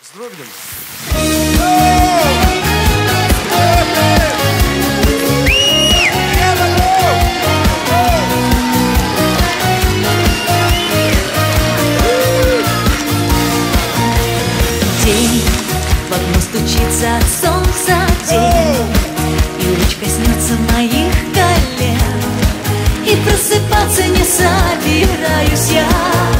Вздрогнем. День, в окно стучится от солнца день, и луч коснется моих колен, и просыпаться не собираюсь я.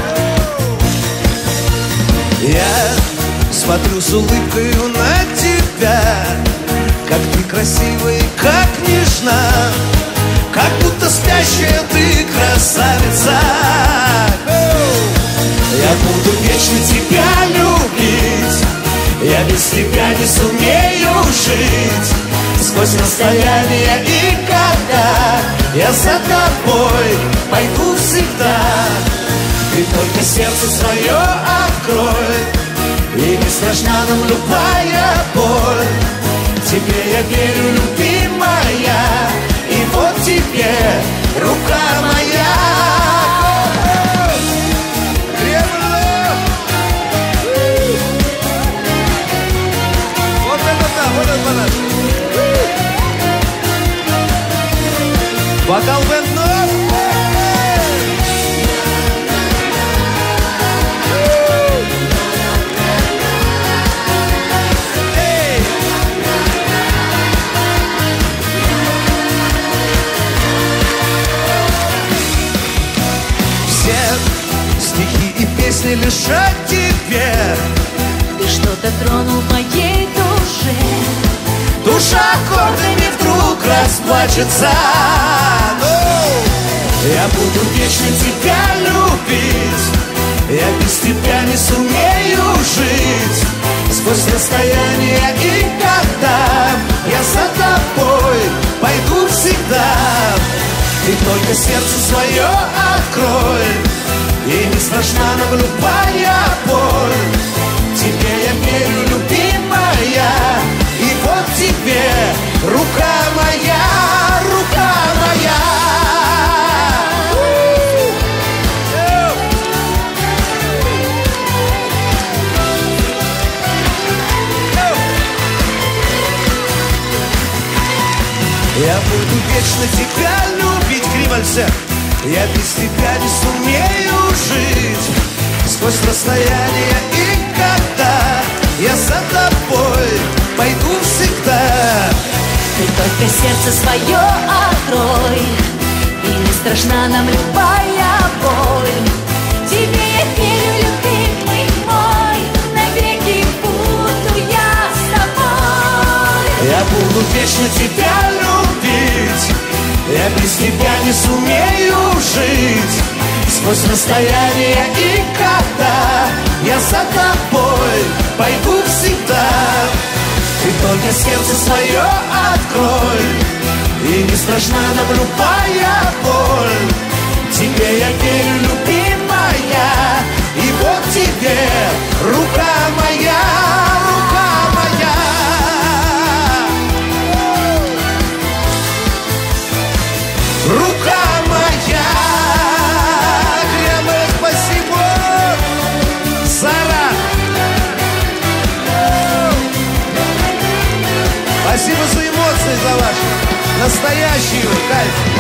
Я смотрю с улыбкою на тебя, как ты красива и как нежна, как будто спящая ты красавица. Я буду вечно тебя любить, я без тебя не сумею жить. Сквозь расстояние и года я за тобой пойду всегда. Ты только сердце свое открой, и не страшна нам любая боль. Тебе я верю, любимая, и вот тебе рука моя. Вот это да, вот это наш. Вокал бэнд нов. Стихи и песни лишь о тебе. Ты что-то тронул в моей душе. Душа аккордами вдруг расплачется. Я буду вечно тебя любить, я без тебя не сумею жить. Сквозь расстояние и года я за тобой пойду всегда. Ты только сердце свое открой, и не страшна нам любая боль. Тебе я верю, любимая, и вот тебе рука моя, рука моя. Я буду вечно тебя любить, кривальце. Я без тебя не сумею жить. Сквозь расстояние и года я за тобой пойду всегда. Ты только сердце свое открой, и не страшна нам любая боль. Тебе я верю, любимый мой, навеки буду я с тобой. Я буду вечно тебя любить, я без тебя не сумею жить. Сквозь расстояние и года я за тобой пойду всегда. Ты только сердце свое открой, и не страшна нам любая боль. Тебе я верю, любимая, и вот тебе рука моя, рука моя. Рука моя. Кремль, спасибо. Сара. Спасибо за эмоции, за ваши. Настоящие, кайф.